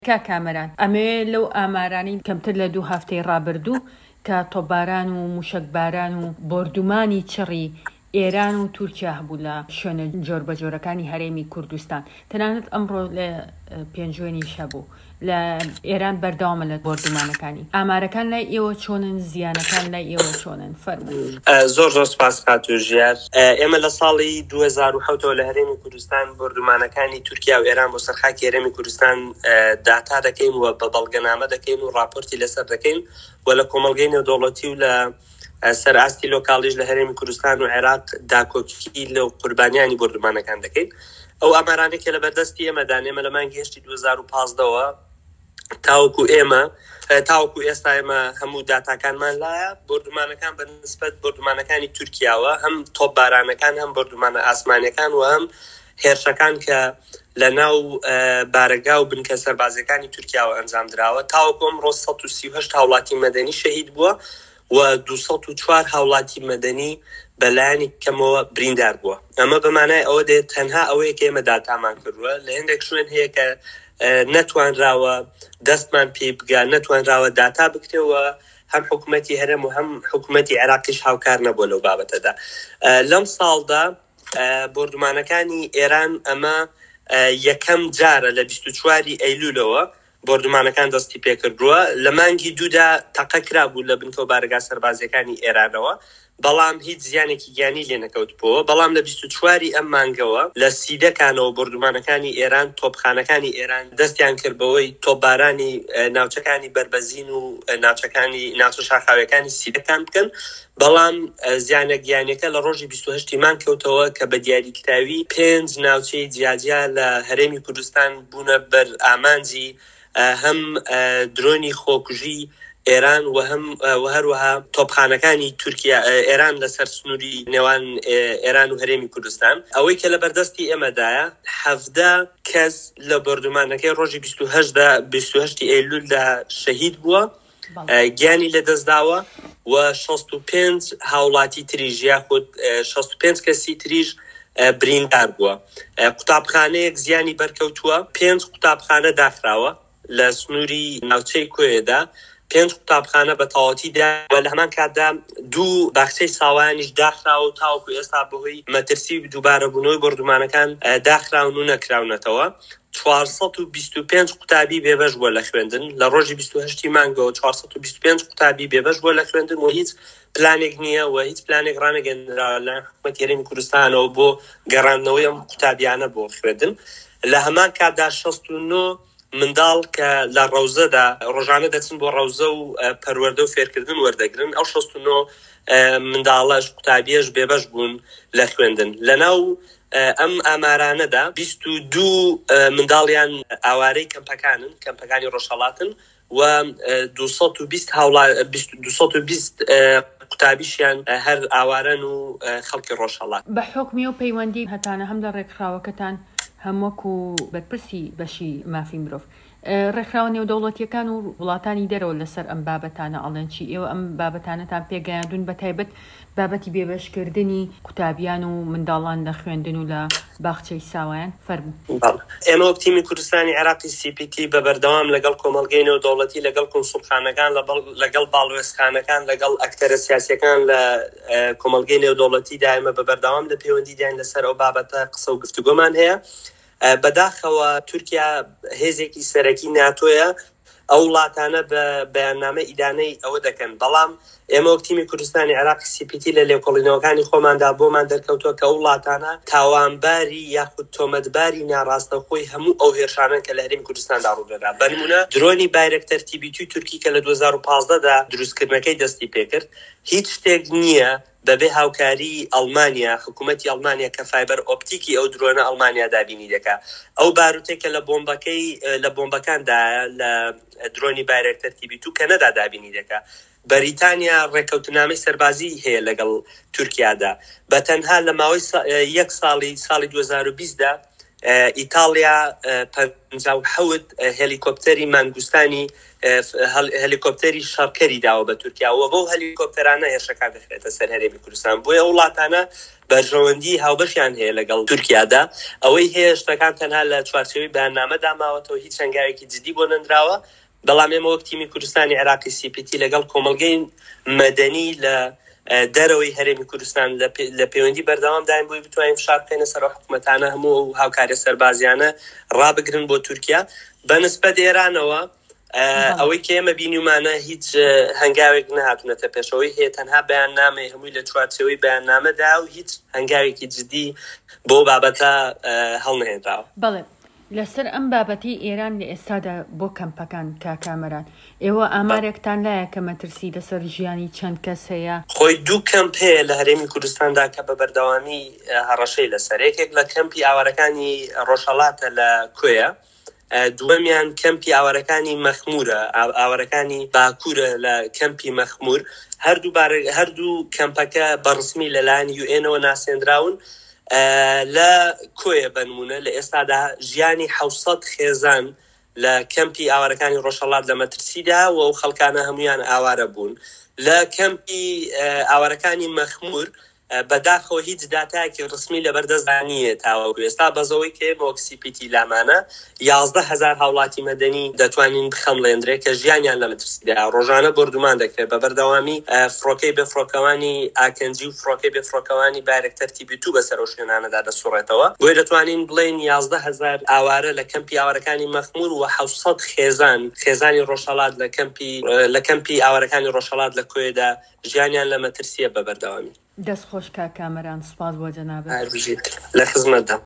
کامەران ئەمێ لەو ئامارانی کەمتر لە 2 هەفتەی ڕابردوو کە تۆپباران و موشکباران و بۆردومانی چڕی ئێران و تورکیا هەبوو لە شوێنە جۆربەجۆرەکانی هەرێمی کوردستان. تەنانەت ئەمڕۆ لە پێنجوێنیش هەبوو لە ئێران بەردەوامە لە بۆردومانەکانی. ئامارەکان لای ئێوە چۆنن؟ زیانەکان لای ئێوە چۆنن؟ فەرمووی. زۆر سپاس کاتوژیار. ئێمە لە ساڵی 2007 لە هەرێمی کوردستان بۆردومانەکانی تورکیا و ئێران بۆ سەرخاکی هەرێمی کوردستان داتا دەکەین و بە بەڵگەنامە دەکەین و راپۆرتی لەسەر دەکەین و لە کۆمەڵگەی نێودەوڵەتی و لە سەرئاستی لۆکاڵیش لە هەرێمی کوردستان و عێراق داکۆکی لەو قوربانیانی بۆردومانەکان دەکەین. ئەو ئامارانێکە لە بەردەستی ئێمەدان، ئێمە لە مانگی هێشتی 2015ەوە تاوەکو ئێستا ئێمە هەموو داتاکانمان لایە بۆردومانەکان بە نسبەت بۆردومانەکانی تورکیاوە، هەم تۆپبارانەکان هەم بۆردومانە ئاسمانیەکان و هەم هێرشەکان کە لە ناو بارەگا و بنکە سەربازەکانی تورکیاوە ئەنجام درراوە. تاوەکو ئەمڕۆ 138 هاوڵاتی مەدەنی شەهید بووە و 204 هاوڵاتی مەدەنی بەلایانی کەمەوە بریندار بووە. ئەمە بەمانای ئەوە دێت تەنها ئەوەیە کە ئێمە داتامان کردووە لە هەندێک شوێن هەیە کە نەتوانراوە دەستمان پێ بگا، نەتوانراوە داتا بکرێەوە، هەم حکوومەتی هەرێم و هەم حکوومەتی عێراقیش هاوکار نەبووە لەو بابەتەدا. لەم ساڵدا بۆردومانەکانی ئێران ئەمە یەکەم جارە لە 24 ئەیلولەوە بۆردومانەکان دەستی پێکردووە. لە مانگی دوودا تەقە کرابوو لە بنکە و بارگا سەربازەکانی ئێرانەوە، بەڵام هیچ زیانێکی گیانی لێ نەکەوتبووە. بەڵام لە 24 ئەم مانگەوە لە سیدەکانەوە بۆردومانەکانی ئێران، تۆپخانەکانی ئێران دەستیان کردبەوەی تۆپبارانی ناوچەکانی بربەزین و ناوچە شاخاویەکانی سیدەکان بکەن. بەڵام زیانە گیانەکە لە ڕۆژی 28 مان کەوتەوە کە بە دیاریکراوی 5 ناوچەی جیاجیا لە هەرێمی کوردستان بوونە بەر ئامانجی هەم درۆنی خۆکوژی ئێران و هەروەها تۆپخانەکانی تورکیا ئێران لەسەر سنووری نێوان ئێران و هەرێمی کوردستان. ئەوەی کە لە بەردەستی ئێمەدایە 17 کەس لە بۆردومانەکەی ڕۆژی 28 ئەیلولدا شەهید بووە، گیانی لەدەستداوە و 65 هاوڵاتی تریژ یاخود 65 کەسی تریژ بریندار بووە. قوتابخانەیەک زیانی بەرکەوتووە، 5 قوتابخانە داخراوە لە سنووری ناوچەی کۆیەدا، 5 قوتابخانە بە تەواوەتیدا و لە هەمان کاتدا 2 باخچەی ساوایانیش داخراوە و تاوەکو ئێستا بەهۆی مەترسی دووبارە بوونەوەی بۆردومانەکان داخراون و نەکراونەتەوە. 425 قوتابی بێبەش بووە لە خوێندن لە ڕۆژی 28 مانگەوە، 425 قوتابی بێبەش بووە لە خوێندن و هیچ پلانێک نییە و هیچ پلانێک ڕانەگەندراوە لە حکوومەتی هەرێمی کوردستانەوە بۆ گەڕاندنەوەی ئەم قوتابیانە بۆ خوێندن. لە هەمان کاتدا 69 منداڵ کە لە ڕەوزەدا ڕۆژانە دەچن بۆ ڕەوزە و پەروەردە و فێرکردن وەردەگرن، ئەو 69 منداڵەش قوتابیەش بێبەش بوون لە خوێندن. لەناو ئەم ئامارانەدا 22 منداڵیان ئاوارەی کەمپەکانی ڕۆژهەڵاتن و 220 قوتابیشیان هەر ئاوارەن و خەڵکی ڕۆژهەڵات. بە حکمی و پەیوەندی هەتانە هەم لە ڕێکخراوەکەتان هەموەکو بەرپرسی بەشی مافی مرۆڤ ڕێکخراوە نێودەوڵەتیەکان و وڵاتانی دەرەوە لەسەر ئەم بابەتانە ئەڵێن چی؟ ئێوە ئەم بابەتانەتان پێگەیاندون بە تایبەت بابەتی بێبەشکردنی قوتابیان و منداڵان لە خوێندن و لە باخچەی ساوایان؟ فەرموو. ئێمە وەکتیمی کوردستانی عێراقی CPT بە بەردەوام لەگەڵ کۆمەڵگەی نێودەوڵەتی، لەگەڵ کۆنسوڵخانەکان، لەگەڵ باڵوێزخانەکان، لەگەڵ ئەکتەرە سیاسیەکان لە کۆمەڵگەی نێودەوڵەتی دائمە بە بەردەوام لە پەیوەندی داین لەسەر ئەو بابەتە قسە و گفتوگۆمان هەیە. بەداخەوە تورکیا هێزێکی سەرەکی ناتۆیە، ئەو وڵاتانە بە بەیاننامە ئیدانەی ئەوە دەکەن. بەڵام ئێمە وەکتیمی کوردستانی عێراقی CPT لە لێکۆڵینەوەکانی خۆماندا بۆمان دەرکەوتووە کە ئەو وڵاتانە تاوانباری یاخود تۆمەتباری ناڕاستەخۆی هەموو ئەو هێرشانن کە لە هەرێمی کوردستاندا ڕوودەدا. بە نمونە درۆنی بایرەکتەر TB2 تورکی کە لە 2015دا دروستکردنەکەی دەستی پێکرد، هیچ شتێک نییە بەبێ هاوکاری ئەڵمانیا، حکوومەتی ئەڵمانیا کە فایبەر ئۆپتیکی ئەو درۆنە ئەڵمانیا دابینی دەکا. ئەو باروتێکە لە بۆمبەکاندایە لە درۆنی بایرەکتەر TB2 کە نەدا دابینی دەکا. بەریتانیا ڕێکەوتنامەی سەربازی هەیە لەگەڵ تورکیادا. بە تەنها لە ماوەی 1 ساڵی 2020دا ئیتالیا 57 هلیکۆپتەری مانگوستانی هلیکۆپتەری شەڕکەری داوە بە تورکیاوە بۆ هلیکۆپتەرانە هێرشەکان دەخرێتە سەر هەرێمی کوردستان بۆیە وڵاتانە بەرژەوەندی هاوبەشیان هەیە لەگەڵ تورکیادا ئەوەی هەیە شتەکان تەنها لە چوارچێوەی بەیاننامەدا ماوەتەوە هیچ هەنگاوێکی جدی بۆ نەنراوە بەڵام ئێمە وەک تیمی کوردستانی عێراقی CPT لەگەڵ کۆمەڵگەی مەدەنی لە دەرەوەی هەرێمی کوردستان لە پەیوەندی بەردەوام دایم بۆی بتوانین فشار بکەینە سەر حکوومەتانە هەموو هاوکاری سەربازیانە ڕابگرن بۆ تورکیا بەنسبەت ئێرانەوە ئەوەی کە ئێمە بینیمانە هیچ هەنگاوێک نەهاتونەتە پێشەوەی هەیە تەنها بەیاننامەی هەمووی لە چوارچێوەی بەیاننامەدا و هیچ هەنگاوێکی جدی بۆ بابەتە هەڵنەهێنراوە. بەڵێ لەسەر ئەم بابەتی ئێران لە ئێستادا بۆ کەمپەکان کاکامەران ئێوە ئامارێکتان لایە کە مەترسی لەسەر ژیانی چەند کەس هەیە؟ خۆی دوو کەمپ هەیە لە هەرێمی کوردستاندا کە بە بەردەوامی هەڕەشەی لەسەر یەکێک لە کەمپی ئاوارەکانی ڕۆژهەڵاتە لە کوێیە دووەمیان کەمپی ئاوارەکانی مەخمورە ئاوارەکانی باکوورە لە کەمپی مەخمور هەردوو کەمپەکە بەڕسمی لەلایەن UN ناسێنراون لە کۆیە بنمونە لە ئێستادا ژیانی 700 خێزان لە کەمپی ئاوارەکانی ڕۆژهەڵات لە مەترسیدا و ئەو خەڵکانە هەمویان ئاوارە بوون لە کەمپی ئاوارەکانی مەخمور بەداخەوە هیچ داتایەکی ڕسمی لەبەردەستدانیە تاوەکو ئێستا بەزەوەی کە بۆ CPT لامانە 11,000 هاوڵاتی مەدەنی دەتوانین بخەمڵێندرێ کە ژیانیان لە مەترسیدا ڕۆژانە بردومان دەکرێت بە بەردەوامی فڕۆکەی بێفڕۆکەوانی ئاکەنجی و فڕۆکەی بێفڕۆکەوانی بایرەکتەر تیبی2 بەسەر ئەو شوێنانەدا دەسوڕێتەوە بۆی دەتوانین بڵێن 11,000 ئاوارە لە کەمپی ئاوارەکانی مەخمور و 700 خێزانی ڕۆژهەڵات لە کەمپی ئاوارەکانی ڕۆژهەڵات لە کۆیەدا ژیانیان لە مەترسیە بە بەردەوامی. دەست خۆش کاکامەران سپاس بۆ جەنابەت لە خزمەتدا.